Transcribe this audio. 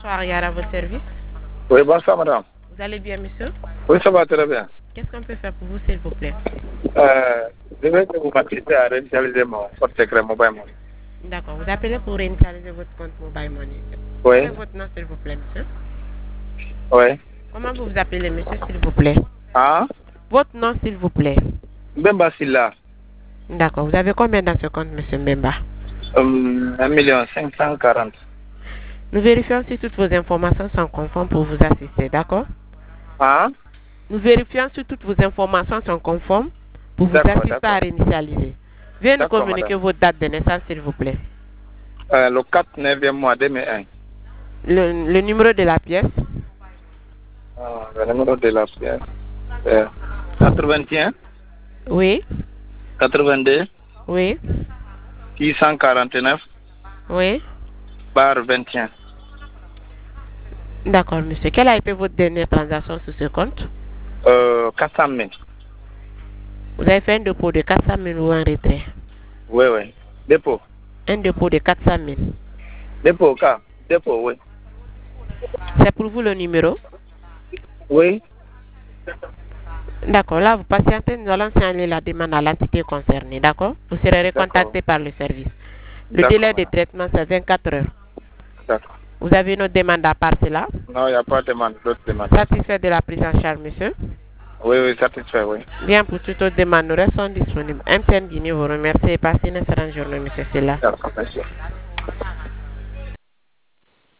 Bonsoir, Yara, à votre service. Oui, bonsoir madame. Vous allez bien, monsieur? Oui, ça va très bien. Qu'est-ce qu'on peut faire pour vous, s'il vous plaît? Je vais que vous m'assister à réinitialiser mon compte secret mobile money. D'accord, vous appelez pour réinitialiser votre compte Mobile Money. Oui, Quel est votre nom, s'il vous plaît, monsieur? oui. Comment vous vous appelez, monsieur, s'il vous plaît? Ah, Votre nom, s'il vous plaît. Mbemba Silla. D'accord, vous avez combien dans ce compte, monsieur Mbemba? 1 540 000. Nous vérifions si toutes vos informations sont conformes pour vous assister, d'accord? Ah, Nous vérifions si toutes vos informations sont conformes pour vous d'accord, assister à d'accord. réinitialiser. Veuillez nous D'accord, communiquer madame. votre date de naissance, s'il vous plaît. Le 4 9e mois 2001. Le numéro de la pièce. Le numéro de la pièce. 81 Oui, 82 oui, 649 oui. bar 21. D'accord, monsieur. Quelle a été votre dernière transaction sur ce compte? 400 000. Vous avez fait un dépôt de 400 000 ou un retrait? Oui, oui. Dépôt. Un dépôt de 400 000. Dépôt, cas. Dépôt, oui. C'est pour vous le numéro? Oui. D'accord, là vous patientez, nous allons signaler la demande à l'entité concernée, d'accord? Vous serez D'accord. recontacté par le service. Le D'accord, délai de madame. traitement, c'est 24 heures. D'accord. Vous avez une autre demande à part cela? Non, il n'y a pas de demande, d'autres demandes. Satisfait de la prise en charge, monsieur? Oui, oui, satisfait, oui. Bien, pour toute autre demande, nous restons disponibles. MTN Guinée vous remercie et passez une excellente journée, monsieur Silla. D'accord, merci.